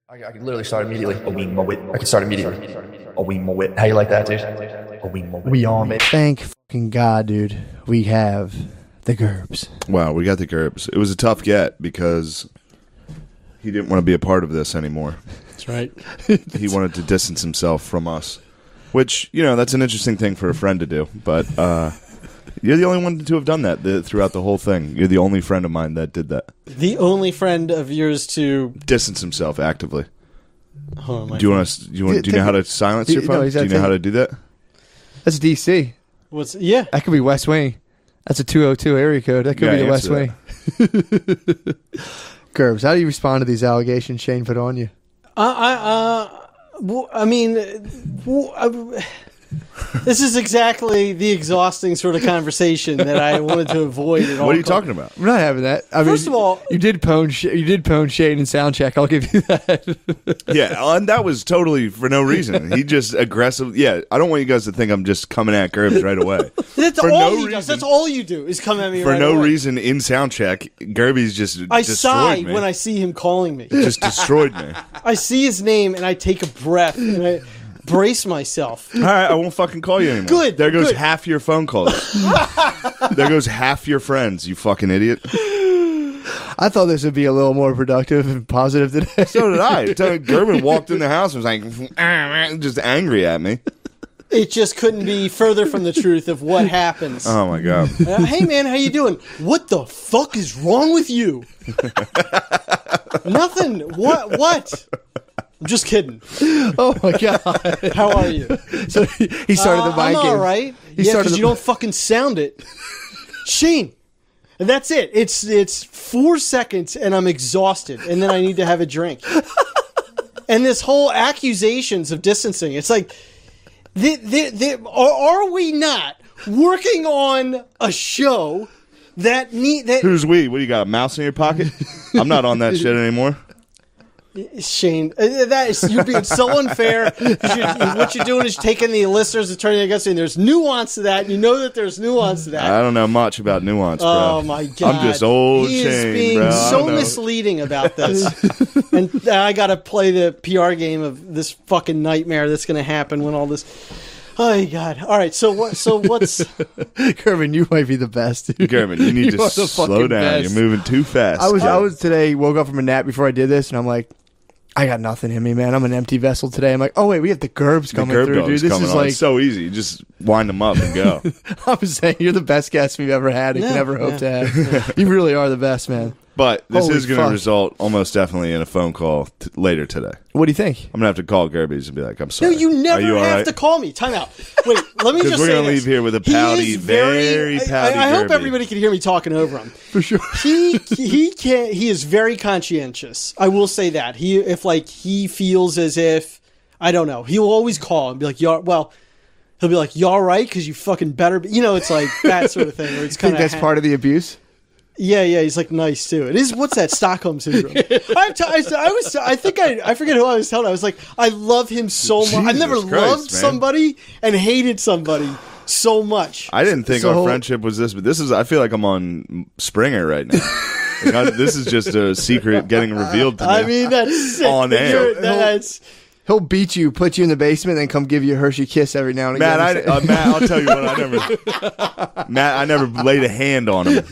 I could literally start immediately. I could start immediately. How you like that, dude? We on it. Thank fucking God, dude. We have the Gerbs. Wow, we got the Gerbs. It was a tough get because he didn't want to be a part of this anymore. That's right. He wanted to distance himself from us, which, you know, that's an interesting thing for a friend to do. But you're the only one to have done that throughout the whole thing. You're the only friend of mine that did that. The only friend of yours to Distance himself actively. Hold on, Do you know how to silence your phone? Do you know how to do that? That's DC. Yeah. That could be West Wing. That's a 202 area code. That could be the West Wing. Gerbs, how do you respond to these allegations Shane put on you? This is exactly the exhausting sort of conversation that I wanted to avoid at all. What are you talking about? I'm not having that. First of all, you did pwn Shane in Soundcheck. I'll give you that. Yeah, and that was totally for no reason. He just aggressive. Yeah, I don't want you guys to think I'm just coming at Gerbs right away. That's for all no he reason, does. That's all you do is come at me for right no away. reason in Soundcheck. Gerby's just I destroyed sigh me. when I see him calling me. Just destroyed me. I see his name and I take a breath and I brace myself. All right, I won't fucking call you anymore. Good. There goes good. half your phone calls. There goes half your friends, you fucking idiot. I thought this would be a little more productive and positive today. So did I. Gerben walked in the house and was like, just angry at me. It just couldn't be further from the truth of what happens. Oh, my God. Hey, man, how you doing? What the fuck is wrong with you? Nothing. What? I'm just kidding. Oh, my God. How are you? So he started the mind I'm game. all right. He Yeah, started because the- you don't fucking sound it. Shane. And that's it. It's 4 seconds and I'm exhausted. And then I need to have a drink. And this whole accusations of distancing. It's like, are we not working on a show that Who's we? What, you got a mouse in your pocket? I'm not on that shit anymore. Shane, you're being so unfair. What you're doing is taking the listeners and turning it against you. And there's nuance to that. And you know that there's nuance to that. I don't know much about nuance, bro. Oh, my God. I'm just old He Shane, is being bro. so misleading about this. And I got to play the PR game of this fucking nightmare that's going to happen when all this... Oh, my God. All right, so what's... Gerben, you might be the best, dude. Gerben, you need to are the slow fucking down. best. You're moving too fast. I was today, woke up from a nap before I did this, and I'm like, I got nothing in me, man. I'm an empty vessel today. I'm like, oh, wait, we have the Gerbs the coming Gerb through, dog's dude. This coming is on. like... It's so easy. You just wind them up and go. I was saying, you're the best guest we've ever had and can ever hope to have. You really are the best, man. But this Holy is going to fuck. result almost definitely in a phone call later today. What do you think? I'm going to have to call Gerby's and be like, I'm No, sorry. you never Are you all have right? to call me. Time out. Wait, let me Because just we're say gonna this. leave here with a He pouty, is very pouty I hope Gerby. everybody can hear me talking over him. For sure. He is very conscientious. I will say that. If he feels as if, I don't know, he'll always call and be like, he'll be like, you all right? Because you fucking better be. You know, it's like that sort of thing where it's I think kind of... that's part of the abuse. Yeah, he's like nice too. It is. What's that? Stockholm syndrome. I forget who I was telling. I was like, I love him so much. I've never Jesus Christ, loved man. somebody and hated somebody so much. I didn't think So- our friendship was this, but this is, I feel like I'm on Springer right now. This is just a secret getting revealed to me. I mean, that's sick. On air. That's He'll beat you, put you in the basement, and then come give you a Hershey kiss every now and again. Matt, I'll tell you what. I never laid a hand on him.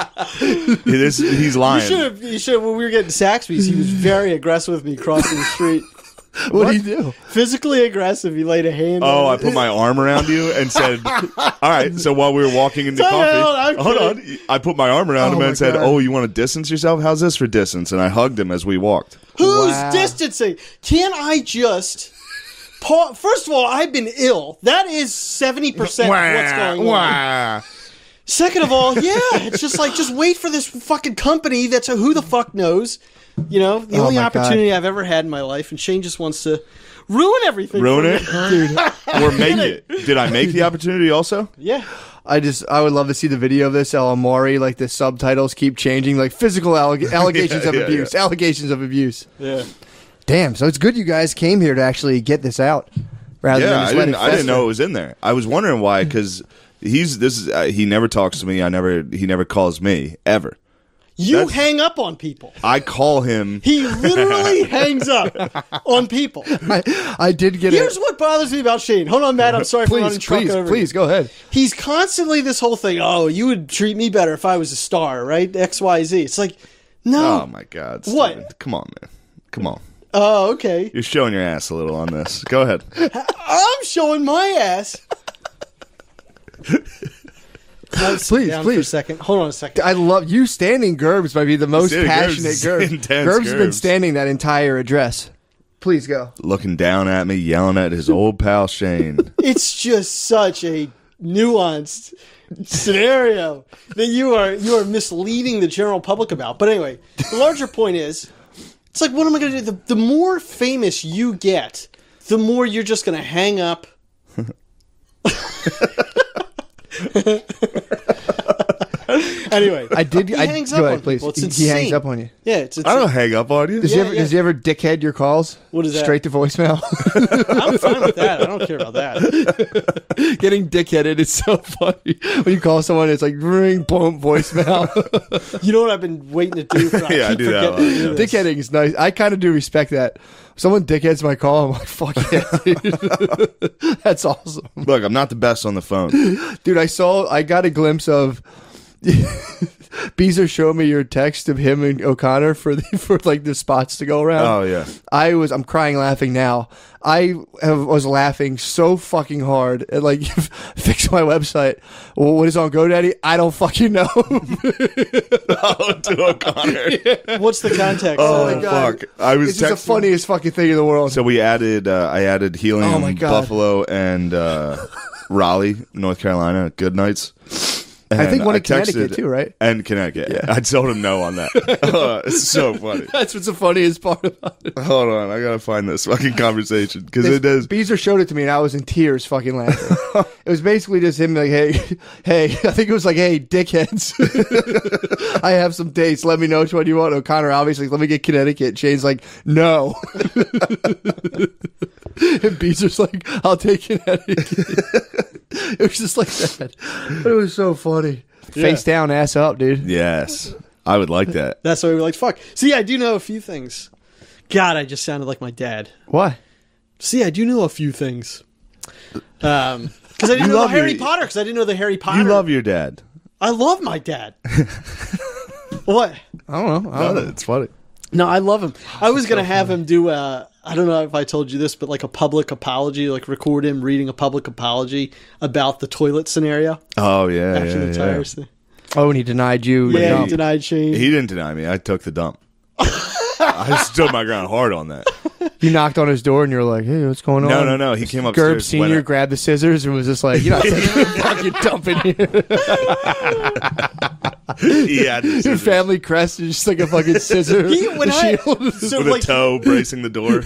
He's lying. you should. When we were getting Saxby's, he was very aggressive with me crossing the street. What do you do? Physically aggressive. He laid a hand. Oh, on I put my arm around you and said, all right, so while we were walking into Time coffee, out, I'm hold on. I put my arm around Oh him my and said, God. oh, you want to distance yourself? How's this for distance? And I hugged him as we walked. Who's Wow. distancing? Can I just... First of all, I've been ill. That is 70% of what's going on. Second of all, yeah, it's just like, just wait for this fucking company that's who the fuck knows. You know, the only my opportunity I've ever had in my life, and Shane just wants to ruin everything. Ruin for me. it? Or make it? Did I make the opportunity also? Yeah. I would love to see the video of this. El Amori, like the subtitles keep changing, like physical allegations of yeah, abuse. yeah. Allegations of abuse. Yeah. Damn, so it's good you guys came here to actually get this out. Rather than Yeah, just I let it didn't know fester. it was in there. I was wondering why, because he never talks to me. He never calls me ever. You hang up on people. I call him. He literally hangs up on people. I did get Here's what bothers me about Shane. Hold on, Matt. I'm sorry for running truck over. Please, go ahead. He's constantly this whole thing. Oh, you would treat me better if I was a star, right? XYZ. It's like, no. Oh my God! What? Steven. Come on, man. Come on. Oh, okay. You're showing your ass a little on this. Go ahead. I'm showing my ass. Please. For a second. Hold on a second. I love you standing. Gerbs might be the most Standing passionate Gerbs is Gerbs. intense, Gerbs has been Gerbs. standing that entire address. Please go. Looking down at me, yelling at his old pal Shane. It's just such a nuanced scenario that you are misleading the general public about. But anyway, the larger point is, it's like, what am I going to do? The more famous you get, the more you're just going to hang up. Anyway, he hangs up on people. It's insane. He hangs up on you. Yeah, it's I don't hang up on you. Does he ever dickhead your calls? What is that? Straight to voicemail. I'm fine with that. I don't care about that. Getting dickheaded is so funny. When you call someone, it's like ring, boom, voicemail. You know what I've been waiting to do? Yeah, I do that a lot, yeah. Dickheading is nice. I kind of do respect that. If someone dickheads my call, I'm like, fuck yeah, dude. That's awesome. Look, I'm not the best on the phone. Dude, I got a glimpse of Beezer showed me your text of him and O'Connor for like the spots to go around. Oh yeah. I'm crying laughing now. I was laughing so fucking hard at like fix my website. Well, what is on GoDaddy? I don't fucking know. To O'Connor. Yeah. What's the context? Oh my God. fuck! I was It's just the texting- funniest fucking thing in the world. So we added. I added Helium, Oh, my God. Buffalo, and Raleigh, North Carolina. Good nights. And I think one in Connecticut texted- too, right? And Connecticut. Yeah. I told him no on that. It's so funny. That's what's the funniest part about it. Hold on, I gotta find this fucking conversation because it does. Beezer showed it to me and I was in tears fucking laughing. It was basically just him like, hey, I think it was like, hey, dickheads. I have some dates. Let me know which one you want. O'Connor, obviously, let me get Connecticut. Shane's like, no. And Beezer's like, I'll take Connecticut. It was just like that. But it was so funny. Face down, ass up, dude. Yes, I would like that. That's why we were like, fuck. See, I do know a few things. God, I just sounded like my dad. Why? See, I do know a few things. Because I didn't know the Harry Potter. Because I didn't know the Harry Potter. You love your dad. I love my dad. What? I don't know. It's funny. No, I love him. I was going to have him do I don't know if I told you this, but like a public apology, like record him reading a public apology about the toilet scenario Oh yeah, after the yeah. tires thing. Oh, and he denied you. Yeah, No. he denied Shane. He didn't deny me. I took the dump. I stood my ground hard on that. You knocked on his door and you're like, hey, what's going on? No. He came Gerb upstairs. Senior grabbed the scissors and was just like, you're not taking a fucking dump in here. Yeah, Your family crest is just like a fucking scissor. When with a toe bracing the door.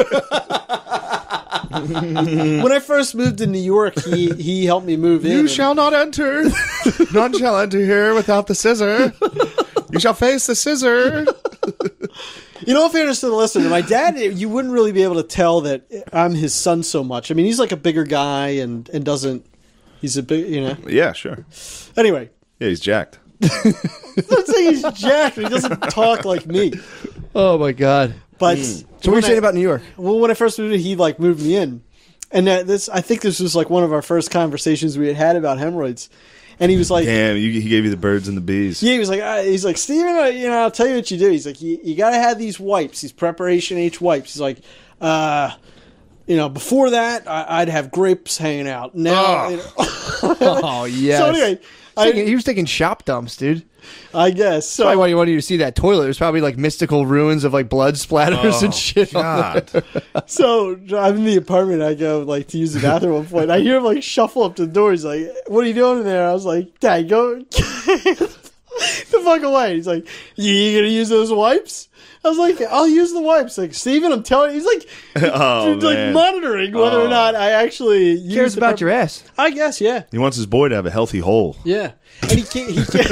when I first moved to New York, he helped me move in. You and- shall not enter. None shall enter here without the scissor. You shall face the scissor. You know, in fairness to the listener, my dad, you wouldn't really be able to tell that I'm his son so much. I mean, he's like a bigger guy and doesn't. He's a big, you know. Yeah, sure. Anyway, Yeah, he's jacked. I'm not saying he's jacked. He doesn't talk like me. Oh, my God. But So what are you saying about New York? Well, when I first moved, he like moved me in, and I think this was like one of our first conversations we had about hemorrhoids, and he was like, Damn, he gave you the birds and the bees. yeah, he was like, Steven, I'll tell you what you do. He's like, you got to have these wipes, these Preparation H wipes. He's like, before that, I'd have grapes hanging out. Now, Oh, yes. So anyway, He was taking shop dumps, dude. I guess so. Probably why you wanted you to see that toilet. There's probably like mystical ruins of like blood splatters and shit. On there. God. So I'm in the apartment. I go like to use the bathroom at one point. I hear him like shuffle up to the door. He's like, "What are you doing in there?" I was like, "Dad, go the fuck away." He's like, "You gonna use those wipes?" I was like, "I'll use the wipes." Like, Steven, I'm telling you, he's like, Oh, like man. monitoring whether or not I actually use Cares the about your ass. I guess, yeah, He wants his boy to have a healthy hole. yeah. And he can't.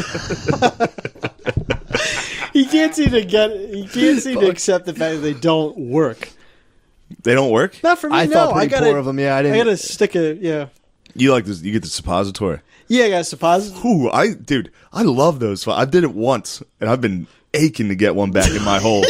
He can't seem to accept the fact that they don't work. They don't work? Not for me. I no, thought I pretty poor of them. Yeah, I didn't. gotta stick a You like this? You get the suppository. Yeah, guys, suppository. Ooh, I love those. I did it once, and I've been aching to get one back in my hole.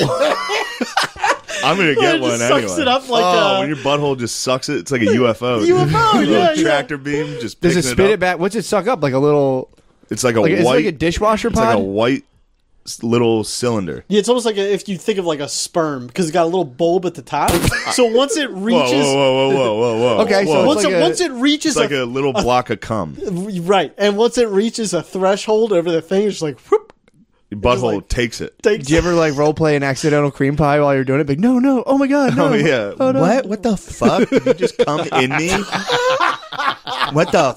I'm gonna get It one just anyway. sucks it up like when your butthole just sucks it, it's like a UFO. UFO, Little yeah, yeah. tractor beam just Does it picking spit up. it back? What's it suck up? Like a little. It's like a Like, is it white. like a dishwasher it's pod? like a white little cylinder. Yeah, it's almost like if you think of like a sperm because it's got a little bulb at the top. So once it reaches, Whoa. Okay, so Whoa. it's like once it reaches It's like a little block of cum. right, and once it reaches a threshold over the thing, it's just like whoop, Your butthole like- takes it. takes. Do you ever like role play an accidental cream pie while you're doing it? Like, no, oh my god, no. Oh yeah. Oh, no. What? What the fuck? Did you just come in me? What the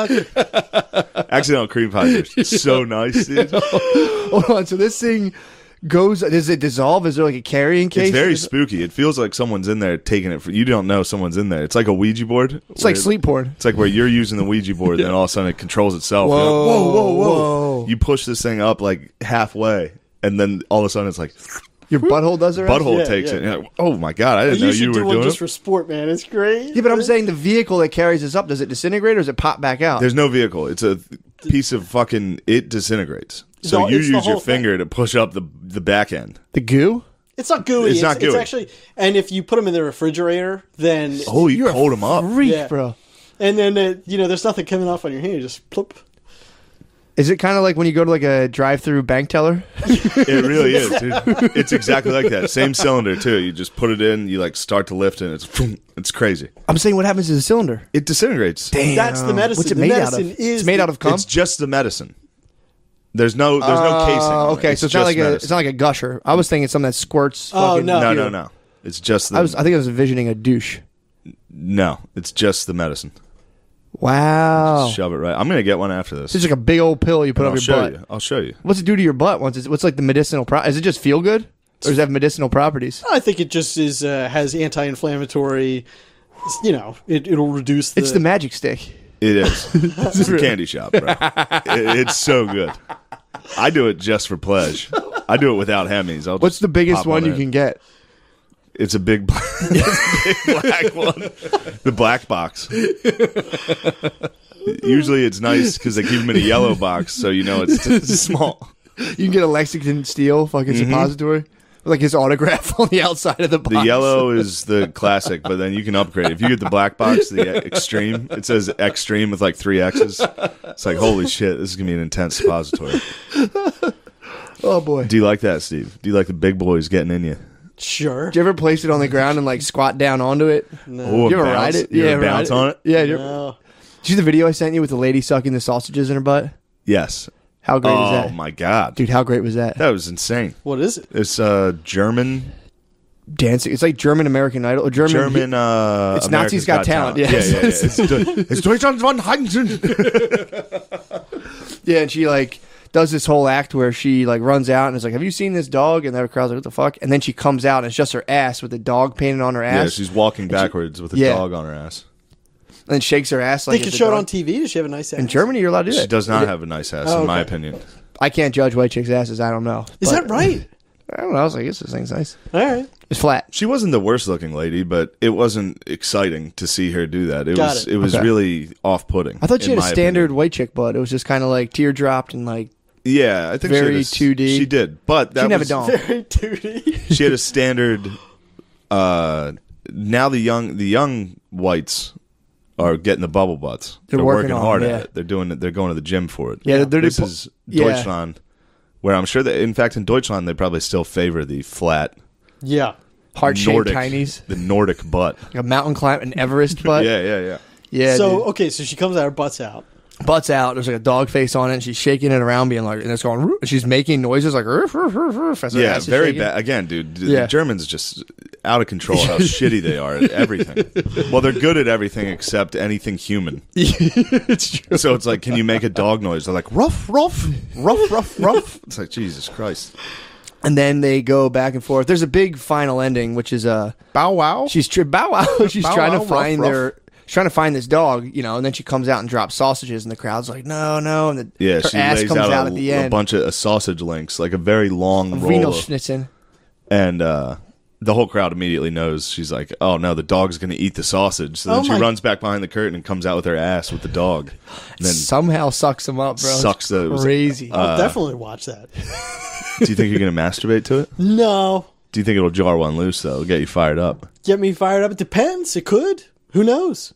fuck? Accidental cream pies are so nice, dude. Hold on. So this thing goes. Does it dissolve? Is there like a carrying case? It's very spooky. It feels like someone's in there taking it. You don't know someone's in there. It's like a Ouija board. It's like sleep porn. It's like where you're using the Ouija board, and then all of a sudden it controls itself. Whoa, You're like, whoa. You push this thing up like halfway, and then all of a sudden it's like Your butthole does it. butthole Yeah, takes yeah. it. And you're like, oh my god, I didn't know You you should were do one doing just it. for sport, man. It's great. Yeah, but I'm saying the vehicle that carries this up, does it disintegrate or does it pop back out? There's no vehicle. It's a piece of fucking. It disintegrates. So No, you it's the use your whole thing. finger to push up the back end. The goo? It's not gooey. It's not gooey. It's actually, and if you put them in the refrigerator, then Oh, you hold them up. Freak, Yeah. bro. and then there's nothing coming off on your hand. You just plop. Is it kind of like when you go to like a drive-through bank teller? It really is, dude. It's exactly like that. Same cylinder too. You just put it in. You like start to lift, and it's crazy. I'm saying, what happens to the cylinder? It disintegrates. Damn. That's the medicine. What's it The made out medicine of? is It's made the- out of cum. It's just the medicine. There's no casing. on it. Okay, so it's not just like medicine. it's not like a gusher. I was thinking something that squirts. Oh, fucking- no. No. It's just the. I think I was envisioning a douche. No, it's just the medicine. Wow. Shove it right. I'm gonna get one after this. It's just like a big old pill you put And up I'll your show butt. you. I'll show you. What's it do to your butt? What's like the medicinal? Is it just feel good, or does it have medicinal properties? I think it just is has anti-inflammatory. It'll reduce. It's the magic stick. It is. It's a candy shop, bro. It's so good. I do it just for pleasure. I do it without Hemis. What's the biggest one you can get? It's a big, it's a big black one. The black box. Usually it's nice because they keep them in a yellow box, so you know it's small. You can get a Lexington Steel fucking suppository with like his autograph on the outside of the box. The yellow is the classic, but then you can upgrade. If you get the black box, the extreme, it says extreme with like 3 X's. It's like, holy shit, this is going to be an intense suppository. Oh boy. Do you like that, Steve? Do you like the big boys getting in you? Sure. Did you ever place it on the ground and like squat down onto it? Oh, You ever bounce? ride it? You ever ride bounce on it? Yeah. No. Did you see the video I sent you with the lady sucking the sausages in her butt? Yes. How great was Oh, that? my God. Dude, how great was that? That was insane. What is it? It's German. Dancing. It's like German American Idol. Or German. It's It's Nazis Got Talent, Yeah, yes. It's Deutschland von Heinzen. Yeah, and she like does this whole act where she like runs out and is like, "Have you seen this dog?" And the crowd's like, "What the fuck?" And then she comes out and it's just her ass with the dog painted on her Yeah, ass. she's walking backwards with a Yeah. dog on her ass. and then shakes her ass like They it's could a show it dog. on TV. Does she have a nice ass? In Germany, you're allowed to do She it. does not have a nice ass, in my okay. opinion. I can't judge white chicks' asses. I don't know. Is But- that right? I don't know. I was like, this thing's nice. All right. It's flat. She wasn't the worst looking lady, but it wasn't exciting to see her do that. It Got was it. it was Okay. really off putting. I thought she had a standard white chick butt. It was just kind of like teardropped and like Yeah, I think very she had 2D. She did, but that didn't have was a dong. Very duty. she had a standard. Now the young whites are getting the bubble butts. They're working working on hard it, at yeah. it. They're doing it. They're going to the gym for it. Yeah, they're this depo- is yeah. Deutschland, where I'm sure that in fact in Deutschland they probably still favor the flat Yeah. heart-shaped Nordic tinies, the Nordic butt. like a mountain climb, an Everest butt. Yeah. Yeah. So dude. okay, so she comes out, her butt's out. Butt's out. There's like a dog face on it, and she's shaking it around, being like, and it's going. And she's making noises like, as her Yeah, ass is very shaking. bad. Again, dude, Yeah. the Germans just out of control how shitty they are at everything. Well, they're good at everything except anything human. It's true. So it's like, can you make a dog noise? They're like, ruff, ruff, ruff, ruff, ruff. It's like, Jesus Christ. And then they go back and forth. There's a big final ending, which is Bow wow. she's bow wow. She's Bow trying wow, to find ruff, their. She's trying to find this dog, and then she comes out and drops sausages, and the crowd's like, no, and her Yeah, she ass lays comes out, out at the a end. bunch of sausage links, like a very long roll. Renal Of, schnitzen. and the whole crowd immediately knows. She's like, oh no, the dog's going to eat the sausage. So then she runs back behind the curtain and comes out with her ass with the dog. And then somehow sucks him up, bro. Sucks the crazy. I'll definitely watch that. Do you think you're going to masturbate to it? No. Do you think it'll jar one loose though? It'll get you fired up. Get me fired up? It depends. It could. Who knows?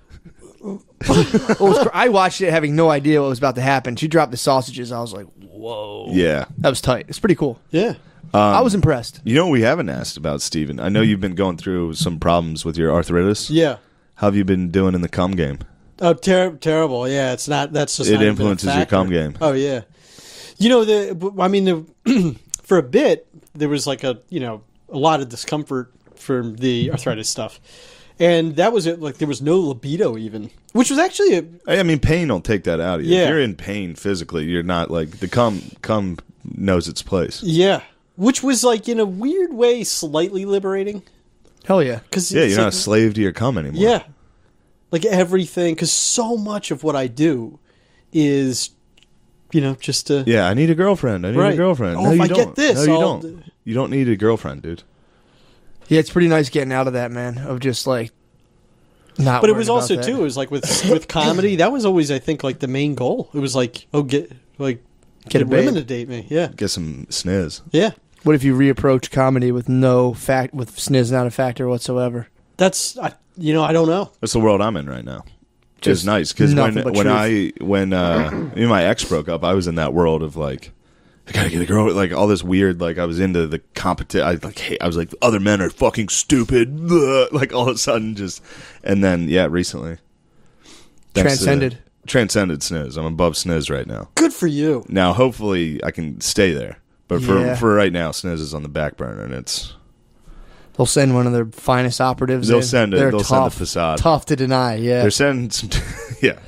I watched it having no idea what was about to happen. She dropped the sausages. I was like, whoa. Yeah. That was tight. It's pretty cool. Yeah. I was impressed. You know what we haven't asked about, Steven? I know you've been going through some problems with your arthritis. Yeah. How have you been doing in the cum game? Oh, terrible. Yeah, it's not. That's just. It not even a influences your factor. cum game. Oh yeah. You know for a bit there was like a lot of discomfort from the arthritis stuff, and that was it. Like there was no libido even, which was actually I mean, pain will take that out of you. Yeah. If you're in pain physically, you're not like the cum knows its place. yeah, which was like in a weird way slightly liberating. Hell yeah. Cause Yeah, it's you're not like, a slave to your cum anymore. Yeah, like everything, because so much of what I do is, just to Yeah, I need a girlfriend. I need Right. a girlfriend. Oh, no, if you I don't. get this, no, you I'll- don't. You don't need a girlfriend, dude. Yeah, it's pretty nice getting out of that, man, of just like not But it worried was about also that. too. It was like with comedy. That was always, I think, like the main goal. It was like, get a women babe. to date me. Yeah, Get some sniz. yeah. What if you reapproach comedy with with sniz not a factor whatsoever? That's I don't know. That's the world I'm in right now. Just It's nice because nothing but when truth. me and my ex broke up, I was in that world of like, I gotta get a girl, like all this weird, like I was into the I was like, other men are fucking stupid, like all of a sudden and then recently thanks to- transcended sniz. I'm above sniz right now. Good for you. Now hopefully I can stay there, but Yeah. for right now, sniz is on the back burner, and it's They'll send one of their finest operatives. They'll in. send it. They're They'll send the tough, facade. Tough to deny. Yeah, they're sending some, yeah.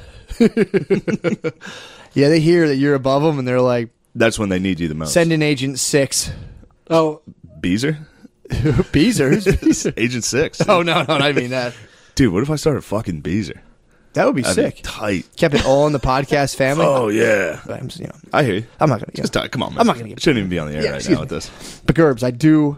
yeah. They hear that you're above them, and they're like, That's when they need you the most. "Send in Agent 6." Oh, Beezer, Beezer? Who's Beezer? Agent 6. Oh no, I mean that. Dude, what if I started fucking Beezer? That would be That'd be sick. tight. Kept it all in the podcast family. Oh yeah, But I hear you. I'm not gonna. Just come on, man. I'm not gonna get- Shouldn't even be on the air Yeah, right excuse now with me. this. But Gerbs, I do.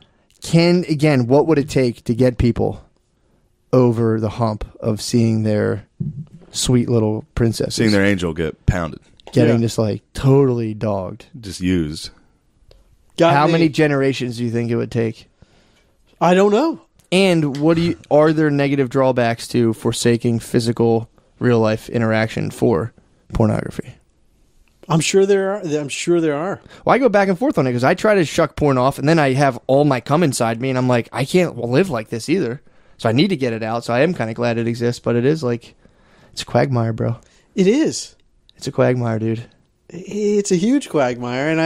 What would it take to get people over the hump of seeing their sweet little princesses Seeing their angel get pounded, getting Yeah. just like totally dogged? just used. got How me. many generations do you think it would take? I don't know. And are there negative drawbacks to forsaking physical real life interaction for pornography? I'm sure there are. Well, I go back and forth on it because I try to shuck porn off, and then I have all my cum inside me, and I'm like, I can't live like this either. So I need to get it out. So I am kind of glad it exists, but it is like, it's a quagmire, bro. It is. It's a quagmire, dude. It's a huge quagmire, and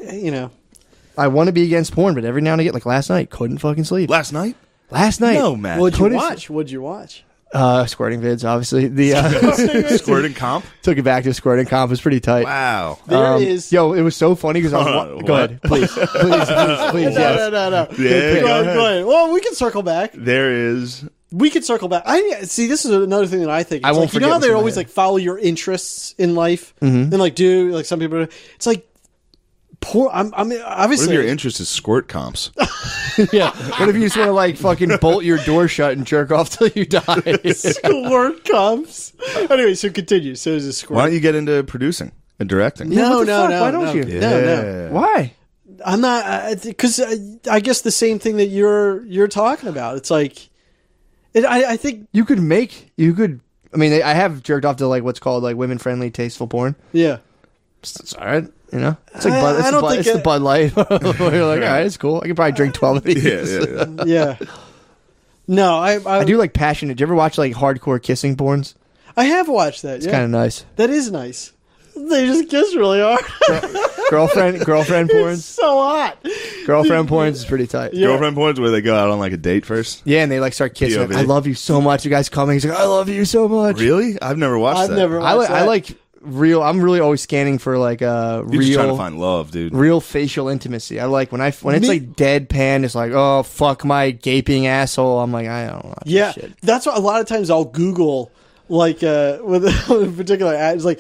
I want to be against porn, but every now and again, like last night, couldn't fucking sleep. Last night? Last night, No, man. What'd you Couldn't- watch? What'd you watch? Squirting vids, obviously. The Squirting comp? took it back to squirting comp. It was pretty tight. Wow. There is. Yo, it was so funny because I was. Hold on, Go what? ahead, please, please, yes. No. Yeah, Go ahead. Well, we can circle back. There is. We can circle back. I see. This is another thing that I think. It's I won't like, you know forget how what's in they my always head. like follow your interests in life, Mm-hmm. and like do like some people. It's like poor. I'm What if obviously. your interest is squirt comps? Yeah. What if you just want to like fucking bolt your door shut and jerk off till you die? Word comes. Anyway, so continue. So is a squirt. Why don't you get into producing and directing? No, What the no, fuck? no. Why don't no, you? No. Why? I'm not because I guess the same thing that you're talking about. It's like, I think You could. I mean, I have jerked off to like what's called like women friendly, tasteful porn. yeah. It's all right, you know. It's like I don't think it's the it- Bud Light. Where you're like, all right, it's cool. I could probably drink 12 of these. Yeah. Yeah. No, I do like passionate. Do you ever watch like hardcore kissing porns? I have watched that. It's Yeah. kind of nice. That is nice. They just kiss really hard. Girlfriend It's porns. so hot. Girlfriend porns is pretty tight. Yeah. Girlfriend points where they go out on like a date first. Yeah, and they like start kissing. Like, POV. I love you so much. You guys coming? He's like, I love you so much. Really? I've never watched I've that. never I watched like real. I'm really always scanning for like You're just trying to real, find love, dude. real facial intimacy. I like when it's Me- like deadpan. It's like, oh fuck my gaping asshole. I'm like, I don't watch Yeah, this shit. that's what a lot of times I'll Google like with a particular ad. It's like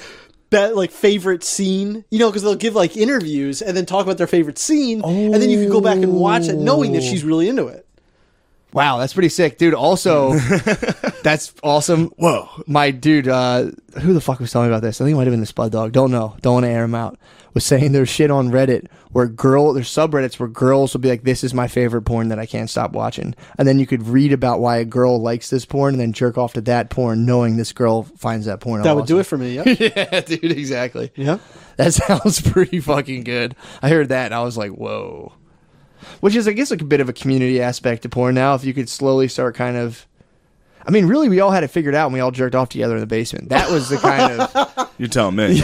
like favorite scene, you know, because they'll give like interviews and then talk about their favorite scene, and then you can go back and watch it knowing that she's really into it. Wow, that's pretty sick, dude. Also, that's awesome. Whoa. My dude, who the fuck was telling me about this? I think it might have been the Spud Dog. Don't know. Don't want to air him out. Was saying there's shit on Reddit where there's subreddits where girls will be like, this is my favorite porn that I can't stop watching. And then you could read about why a girl likes this porn and then jerk off to that porn knowing this girl finds that porn That awesome. would do it for me, yeah. Yeah, dude, exactly. Yeah. That sounds pretty fucking good. I heard that and I was like, whoa. Which is, I guess, like a bit of a community aspect to porn now. If you could slowly start kind of... I mean, really, we all had it figured out and we all jerked off together in the basement. That was the kind of... You're telling me.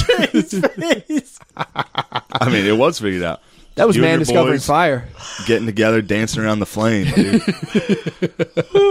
I mean, it was figured out. That was You and man your discovering boys fire. Getting together, dancing around the flame, dude.